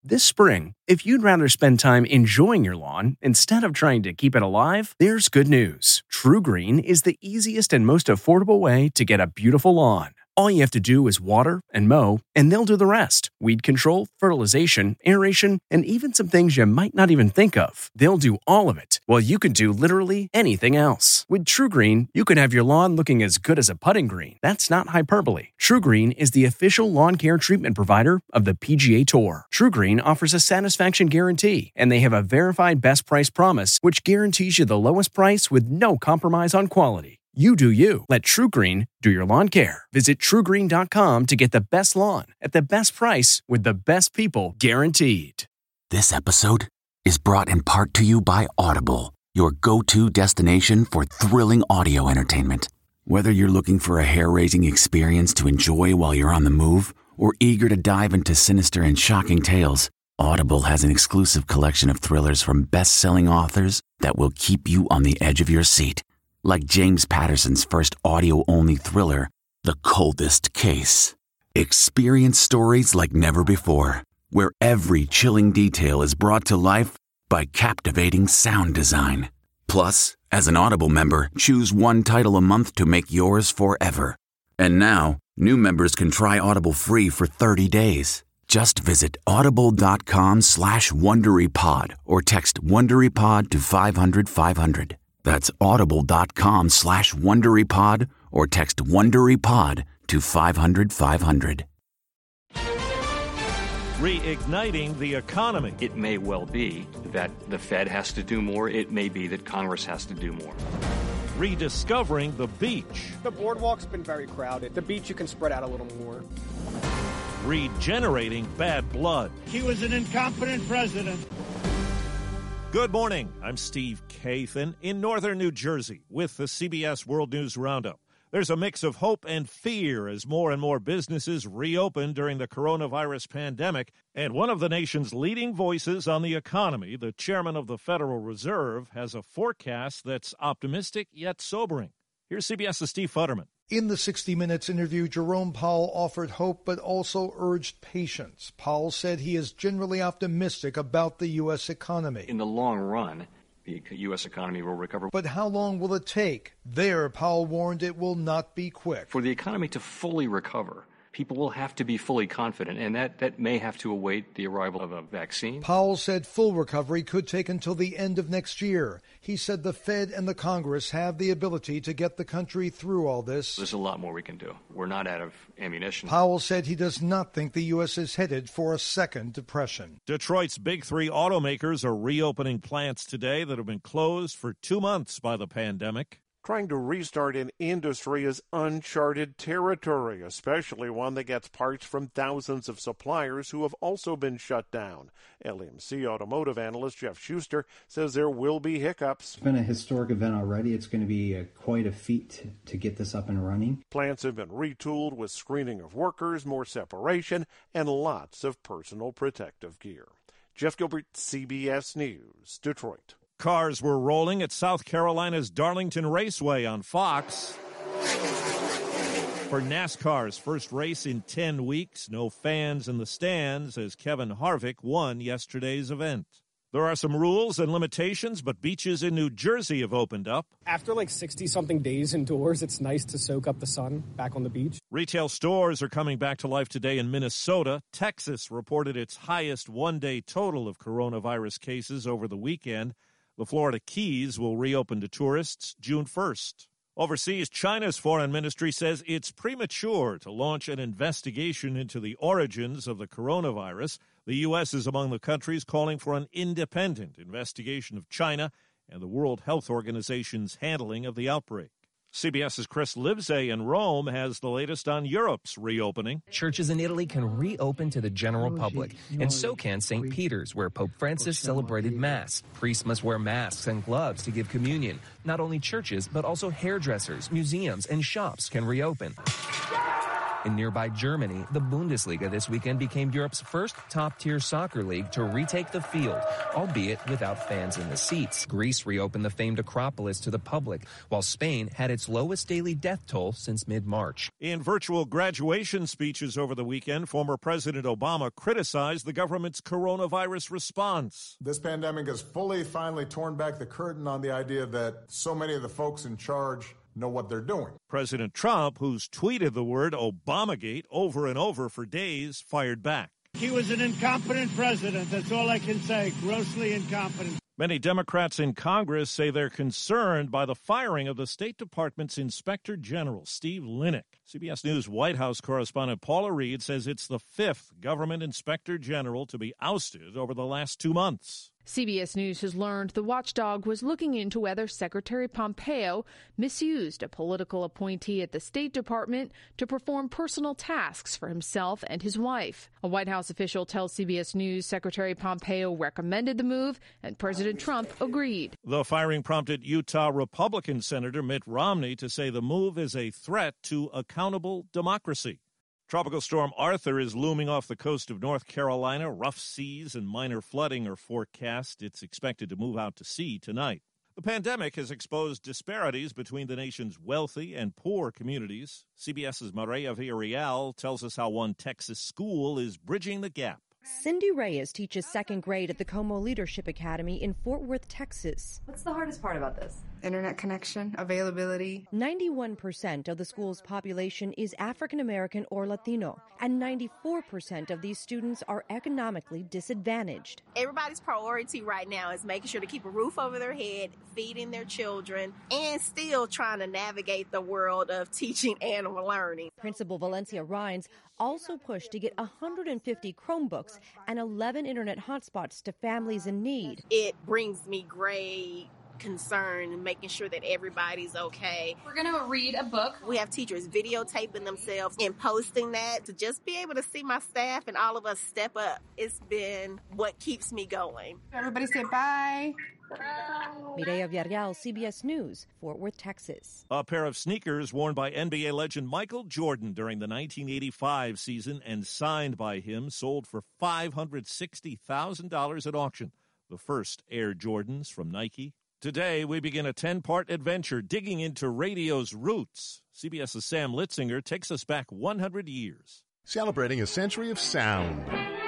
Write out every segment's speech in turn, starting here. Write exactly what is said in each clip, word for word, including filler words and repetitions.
This spring, if you'd rather spend time enjoying your lawn instead of trying to keep it alive, there's good news. TruGreen is the easiest and most affordable way to get a beautiful lawn. All you have to do is water and mow, and they'll do the rest. Weed control, fertilization, aeration, and even some things you might not even think of. They'll do all of it, while you can do literally anything else. With TruGreen, you can have your lawn looking as good as a putting green. That's not hyperbole. TruGreen is the official lawn care treatment provider of the P G A Tour. TruGreen offers a satisfaction guarantee, and they have a verified best price promise, which guarantees you the lowest price with no compromise on quality. You do you. Let TruGreen do your lawn care. Visit True Green dot com to get the best lawn at the best price with the best people guaranteed. This episode is brought in part to you by Audible, your go-to destination for thrilling audio entertainment. Whether you're looking for a hair-raising experience to enjoy while you're on the move or eager to dive into sinister and shocking tales, Audible has an exclusive collection of thrillers from best-selling authors that will keep you on the edge of your seat. Like James Patterson's first audio-only thriller, The Coldest Case. Experience stories like never before, where every chilling detail is brought to life by captivating sound design. Plus, as an Audible member, choose one title a month to make yours forever. And now, new members can try Audible free for thirty days. Just visit audible.com slash WonderyPod or text WonderyPod to five hundred five hundred. That's audible.com slash WonderyPod or text WonderyPod to five hundred five hundred. Reigniting the economy. It may well be that the Fed has to do more. It may be that Congress has to do more. Rediscovering the beach. The boardwalk's been very crowded. The beach you can spread out a little more. Regenerating bad blood. He was an incompetent president. Good morning. I'm Steve Kathan in northern New Jersey with the C B S World News Roundup. There's a mix of hope and fear as more and more businesses reopen during the coronavirus pandemic. And one of the nation's leading voices on the economy, the chairman of the Federal Reserve, has a forecast that's optimistic yet sobering. Here's CBS's Steve Futterman. In the sixty minutes interview, Jerome Powell offered hope but also urged patience. Powell said he is generally optimistic about the U S economy. In the long run, the U S economy will recover. But how long will it take? There, Powell warned it will not be quick. For the economy to fully recover, people will have to be fully confident, and that, that may have to await the arrival of a vaccine. Powell said full recovery could take until the end of next year. He said the Fed and the Congress have the ability to get the country through all this. There's a lot more we can do. We're not out of ammunition. Powell said he does not think the U S is headed for a second depression. Detroit's big three automakers are reopening plants today that have been closed for two months by the pandemic. Trying to restart an industry is uncharted territory, especially one that gets parts from thousands of suppliers who have also been shut down. L M C automotive analyst Jeff Schuster says there will be hiccups. It's been a historic event already. It's going to be a, quite a feat to, to get this up and running. Plants have been retooled with screening of workers, more separation, and lots of personal protective gear. Jeff Gilbert, C B S News, Detroit. Cars were rolling at South Carolina's Darlington Raceway on Fox. For NASCAR's first race in ten weeks, no fans in the stands as Kevin Harvick won yesterday's event. There are some rules and limitations, but beaches in New Jersey have opened up. After like sixty-something days indoors, it's nice to soak up the sun back on the beach. Retail stores are coming back to life today in Minnesota. Texas reported its highest one-day total of coronavirus cases over the weekend. The Florida Keys will reopen to tourists June first. Overseas, China's foreign ministry says it's premature to launch an investigation into the origins of the coronavirus. The U S is among the countries calling for an independent investigation of China and the World Health Organization's handling of the outbreak. CBS's Chris Livesay in Rome has the latest on Europe's reopening. Churches in Italy can reopen to the general public, and so can Saint Peter's, where Pope Francis celebrated Mass. Priests must wear masks and gloves to give communion. Not only churches, but also hairdressers, museums, and shops can reopen. In nearby Germany, the Bundesliga this weekend became Europe's first top-tier soccer league to retake the field, albeit without fans in the seats. Greece reopened the famed Acropolis to the public, while Spain had its lowest daily death toll since mid-March. In virtual graduation speeches over the weekend, former President Obama criticized the government's coronavirus response. This pandemic has fully, finally torn back the curtain on the idea that so many of the folks in charge know what they're doing. President Trump, who's tweeted the word Obamagate over and over for days, fired back. He was an incompetent president. That's all I can say. Grossly incompetent. Many Democrats in Congress say they're concerned by the firing of the State Department's Inspector General, Steve Linick. C B S News White House correspondent Paula Reed says it's the fifth government inspector general to be ousted over the last two months. C B S News has learned the watchdog was looking into whether Secretary Pompeo misused a political appointee at the State Department to perform personal tasks for himself and his wife. A White House official tells C B S News Secretary Pompeo recommended the move and President Trump agreed. The firing prompted Utah Republican Senator Mitt Romney to say the move is a threat to accountable democracy. Tropical storm Arthur is looming off the coast of North Carolina. Rough seas and minor flooding are forecast. It's expected to move out to sea tonight. The pandemic has exposed disparities between the nation's wealthy and poor communities. CBS's Maria Villarreal tells us how one Texas school is bridging the gap. Cindy Reyes teaches second grade at the Como Leadership Academy in Fort Worth, Texas. What's the hardest part about this? Internet connection, availability. ninety-one percent of the school's population is African American or Latino, and ninety-four percent of these students are economically disadvantaged. Everybody's priority right now is making sure to keep a roof over their head, feeding their children, and still trying to navigate the world of teaching and learning. Principal Valencia Rines also pushed to get one hundred fifty Chromebooks and eleven internet hotspots to families in need. It brings me great concern and making sure that everybody's okay. We're going to read a book. We have teachers videotaping themselves and posting that. To just be able to see my staff and all of us step up, it's been what keeps me going. Everybody say bye. Mireya Villarreal, C B S News, Fort Worth, Texas. A pair of sneakers worn by N B A legend Michael Jordan during the nineteen eighty-five season and signed by him sold for five hundred sixty thousand dollars at auction. The first Air Jordans from Nike. Today, we begin a ten-part adventure digging into radio's roots. CBS's Sam Litzinger takes us back one hundred years. Celebrating a century of sound.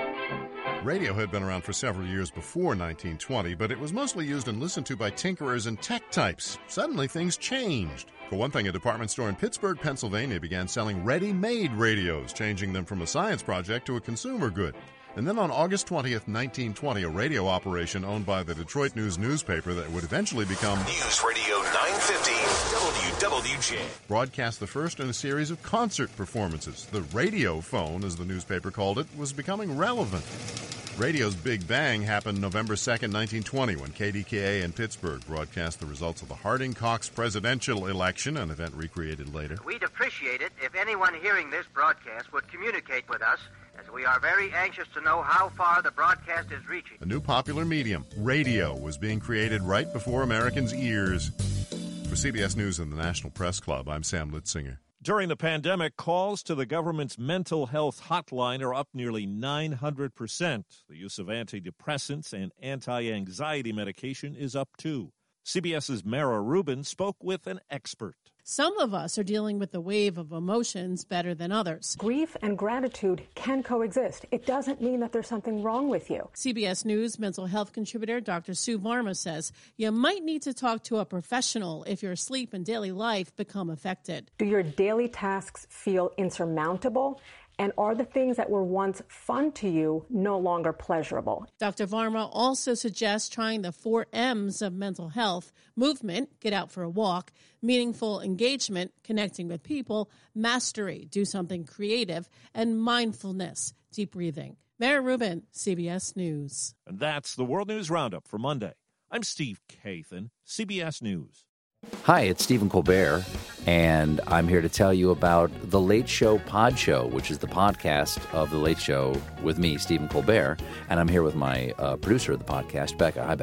Radio had been around for several years before nineteen twenty, but it was mostly used and listened to by tinkerers and tech types. Suddenly, things changed. For one thing, a department store in Pittsburgh, Pennsylvania began selling ready-made radios, changing them from a science project to a consumer good. And then on August twentieth, nineteen twenty, a radio operation owned by the Detroit News newspaper that would eventually become News Radio nine fifty W W J broadcast the first in a series of concert performances. The radio phone, as the newspaper called it, was becoming relevant. Radio's Big Bang happened November second, nineteen twenty, when K D K A in Pittsburgh broadcast the results of the Harding-Cox presidential election, an event recreated later. We'd appreciate it if anyone hearing this broadcast would communicate with us, as we are very anxious to know how far the broadcast is reaching. A new popular medium, radio, was being created right before Americans' ears. For C B S News and the National Press Club, I'm Sam Litzinger. During the pandemic, calls to the government's mental health hotline are up nearly nine hundred percent. The use of antidepressants and anti-anxiety medication is up too. CBS's Mara Rubin spoke with an expert. Some of us are dealing with the wave of emotions better than others. Grief and gratitude can coexist. It doesn't mean that there's something wrong with you. C B S News mental health contributor Doctor Sue Varma says you might need to talk to a professional if your sleep and daily life become affected. Do your daily tasks feel insurmountable? And are the things that were once fun to you no longer pleasurable? Doctor Varma also suggests trying the four M's of mental health: movement, get out for a walk; meaningful engagement, connecting with people; mastery, do something creative; and mindfulness, deep breathing. Mara Rubin, C B S News. And that's the World News Roundup for Monday. I'm Steve Kathan, C B S News. Hi, it's Stephen Colbert, and I'm here to tell you about The Late Show Pod Show, which is the podcast of The Late Show with me, Stephen Colbert, and I'm here with my uh, producer of the podcast, Becca. Hi, Becca.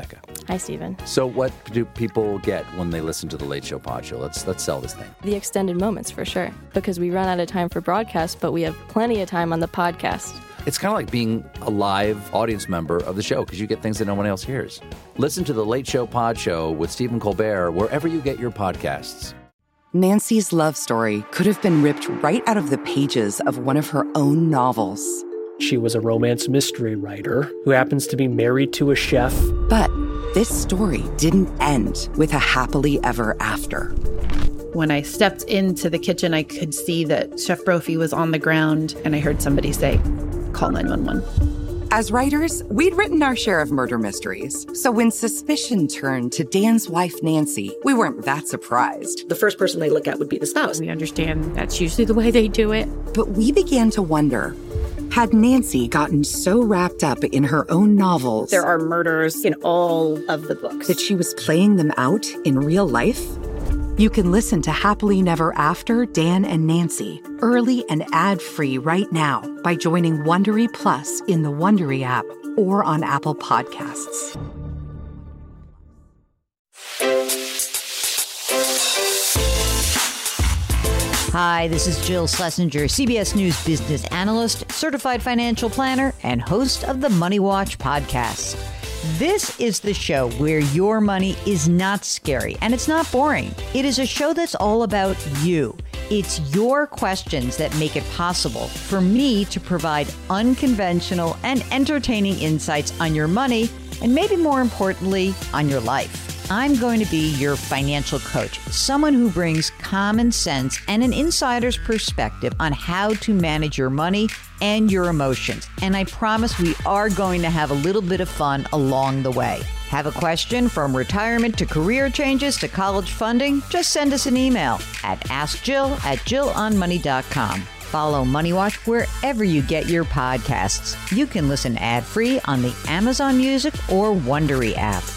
Hi, Stephen. So what do people get when they listen to the Late Show Pod Show? Let's let's sell this thing. The extended moments, for sure. Because we run out of time for broadcast, but we have plenty of time on the podcast. It's kind of like being a live audience member of the show because you get things that no one else hears. Listen to the Late Show Pod Show with Stephen Colbert wherever you get your podcasts. Nancy's love story could have been ripped right out of the pages of one of her own novels. She was a romance mystery writer who happens to be married to a chef. But this story didn't end with a happily ever after. When I stepped into the kitchen, I could see that Chef Brophy was on the ground, and I heard somebody say, call nine one one. As writers, we'd written our share of murder mysteries. So when suspicion turned to Dan's wife, Nancy, we weren't that surprised. The first person they look at would be the spouse. We understand that's usually the way they do it. But we began to wonder, had Nancy gotten so wrapped up in her own novels... There are murders in all of the books. ...that she was playing them out in real life? You can listen to Happily Never After, Dan and Nancy, early and ad-free right now by joining Wondery Plus in the Wondery app or on Apple Podcasts. Hi, this is Jill Schlesinger, C B S News business analyst, certified financial planner, and host of the Money Watch podcast. This is the show where your money is not scary and it's not boring. It is a show that's all about you. It's your questions that make it possible for me to provide unconventional and entertaining insights on your money and maybe more importantly, on your life. I'm going to be your financial coach, someone who brings common sense and an insider's perspective on how to manage your money and your emotions. And I promise we are going to have a little bit of fun along the way. Have a question from retirement to career changes to college funding? Just send us an email at askjill at jill on money dot com. Follow Money Watch wherever you get your podcasts. You can listen ad-free on the Amazon Music or Wondery app.